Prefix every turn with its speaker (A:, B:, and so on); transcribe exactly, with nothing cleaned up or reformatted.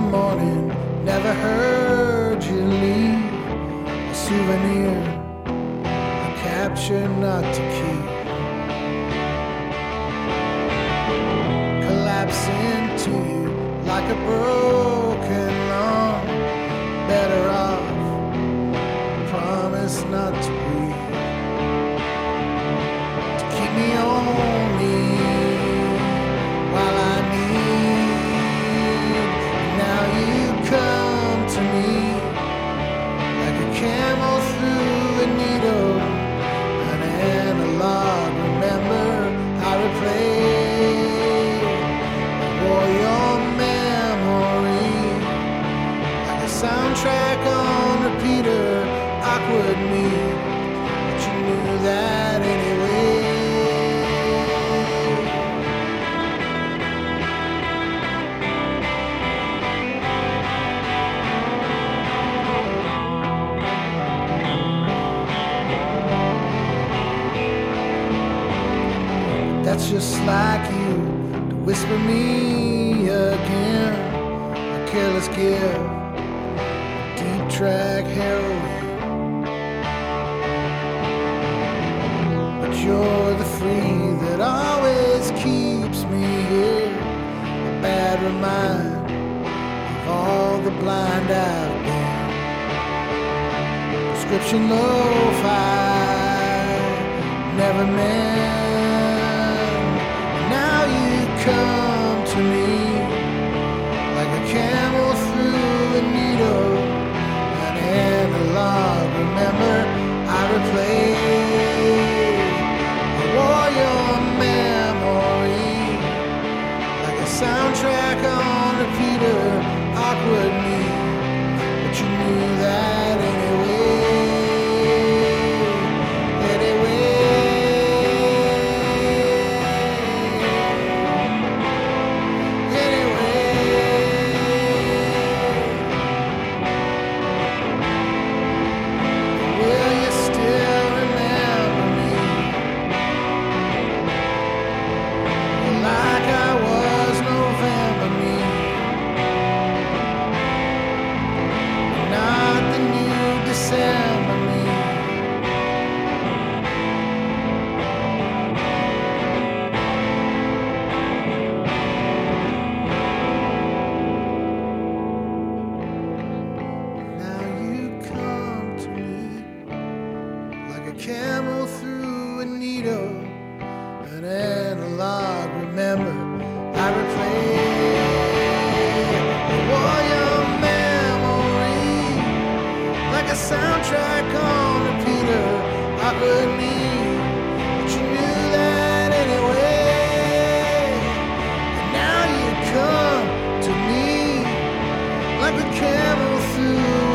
A: morning, never heard you leave. A souvenir, a capture not to keep. Collapse into you like a broken lung. Better off, promise not to breathe. To keep me only while I need. Now you come to me like a camel through a needle, an analog. Remember, I replay, wore your memory like a soundtrack on repeater. Awkward me, but you knew that anyway. That's just like you to whisper me again. A careless gift, deep track heroin. But you're the free that always keeps me here. A bad reminder of all the blind I've been. Prescription lo-fi, never meant. Come to me like a camel through a needle, an analog. Remember, I replay, I wore your memory like a soundtrack on repeater. Awkward me, but you knew that anyway. Camel through a needle, an analog. Remember, I replay, I wore your memory like a soundtrack on repeater. Awkward me, but you knew that anyway. And now you come to me like a camel through